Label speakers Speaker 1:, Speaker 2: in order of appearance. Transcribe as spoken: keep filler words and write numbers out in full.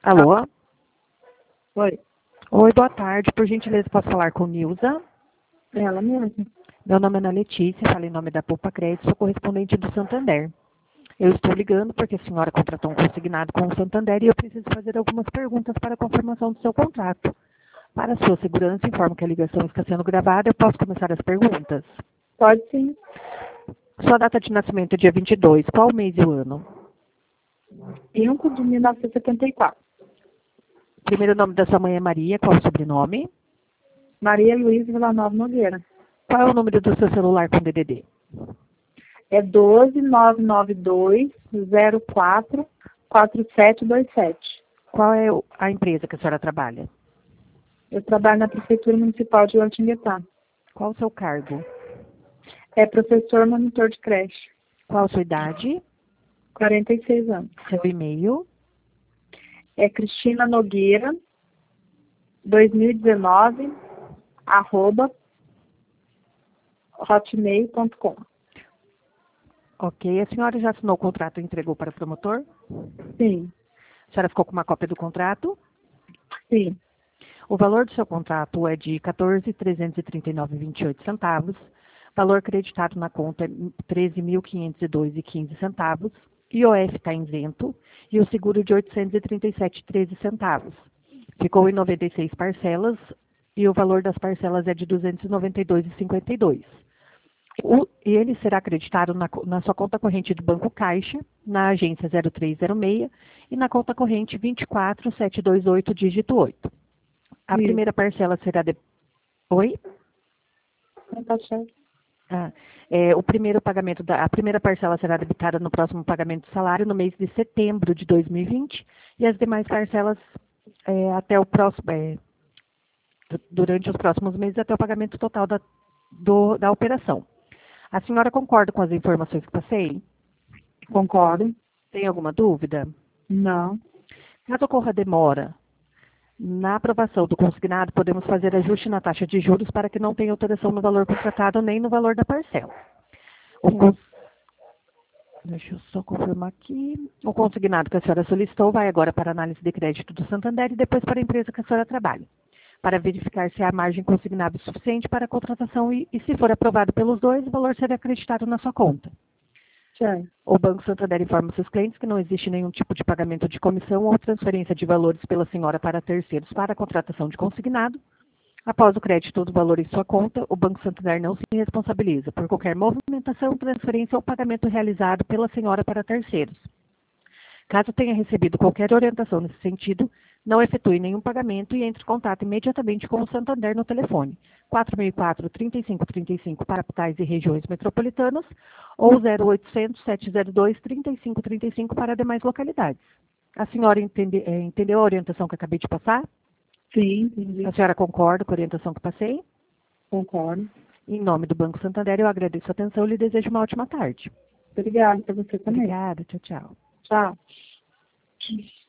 Speaker 1: Alô?
Speaker 2: Oi,
Speaker 1: Oi, boa tarde. Por gentileza, posso falar com Nilza?
Speaker 2: ela mesmo.
Speaker 1: Meu nome é Ana Letícia, falo em nome da Poupa Crédito, sou correspondente do Santander. Eu estou ligando porque a senhora contratou um consignado com o Santander e eu preciso fazer algumas perguntas para a confirmação do seu contrato. Para sua segurança, informo que a ligação está sendo gravada. Eu posso começar as perguntas?
Speaker 2: Pode sim.
Speaker 1: Sua data de nascimento é dia vinte e dois. Qual o mês e o ano?
Speaker 2: cinco de mil novecentos e setenta e quatro.
Speaker 1: Primeiro nome da sua mãe é Maria. Qual o sobrenome?
Speaker 2: Maria Luísa Villanova Nogueira.
Speaker 1: Qual é o número do seu celular com D D D?
Speaker 2: É doze, nove nove dois, zero quatro, quatro sete dois sete.
Speaker 1: Qual é o- a empresa que a senhora trabalha?
Speaker 2: Eu trabalho na Prefeitura Municipal de Guaratinguetá.
Speaker 1: Qual o seu cargo?
Speaker 2: É professor monitor de creche.
Speaker 1: Qual a sua idade?
Speaker 2: quarenta e seis anos.
Speaker 1: Seu e-mail?
Speaker 2: É Cristina Nogueira, dois mil e dezenove, arroba, hotmail ponto com.
Speaker 1: Ok. A senhora já assinou o contrato e entregou para o promotor?
Speaker 2: Sim,
Speaker 1: A senhora ficou com uma cópia do contrato?
Speaker 2: sim.
Speaker 1: O valor do seu contrato é de quatorze mil trezentos e trinta e nove vírgula vinte e oito centavos. Valor creditado na conta é treze mil quinhentos e dois vírgula quinze centavos. I O F está isento e o seguro de oitocentos e trinta e sete vírgula treze centavos. Ficou em noventa e seis parcelas e o valor das parcelas é de duzentos e noventa e dois vírgula cinquenta e dois. O, ele será acreditado na, co- na sua conta corrente do Banco Caixa, na agência zero três zero seis e na conta corrente vinte e quatro mil setecentos e vinte e oito, dígito oito. A
Speaker 2: Isso.
Speaker 1: primeira parcela será de... Oi?
Speaker 2: Não tá certo.
Speaker 1: Ah, é, o primeiro pagamento da, a primeira parcela será debitada no próximo pagamento do salário no mês de setembro de dois mil e vinte e as demais parcelas é, até o próximo, é, du- durante os próximos meses até o pagamento total da, do- da operação. A senhora concorda com as informações que passei?
Speaker 2: Concordo.
Speaker 1: Tem alguma dúvida?
Speaker 2: Não.
Speaker 1: Caso ocorra demora na aprovação do consignado, podemos fazer ajuste na taxa de juros para que não tenha alteração no valor contratado nem no valor da parcela. O cons... Deixa eu só confirmar aqui. O consignado que a senhora solicitou vai agora para a análise de crédito do Santander e depois para a empresa que a senhora trabalha, para verificar se há margem consignável suficiente para a contratação e, e se for aprovado pelos dois, o valor será acreditado na sua conta.
Speaker 2: Certo.
Speaker 1: O Banco Santander informa seus clientes que não existe nenhum tipo de pagamento de comissão ou transferência de valores pela senhora para terceiros para a contratação de consignado. Após o crédito do valor em sua conta, o Banco Santander não se responsabiliza por qualquer movimentação, transferência ou pagamento realizado pela senhora para terceiros. Caso tenha recebido qualquer orientação nesse sentido, não efetue nenhum pagamento e entre em contato imediatamente com o Santander no telefone quatro mil e quatro, trinta e cinco trinta e cinco para capitais e regiões metropolitanas ou zero oitocentos, sete zero dois, trinta e cinco trinta e cinco para demais localidades. A senhora entende, eh, entendeu a orientação que acabei de passar?
Speaker 2: Sim, entendi.
Speaker 1: A senhora concorda com a orientação que passei?
Speaker 2: Concordo.
Speaker 1: Em nome do Banco Santander, eu agradeço a atenção e lhe desejo uma ótima tarde.
Speaker 2: Obrigada para você também.
Speaker 1: Obrigada, tchau, tchau.
Speaker 2: Tchau.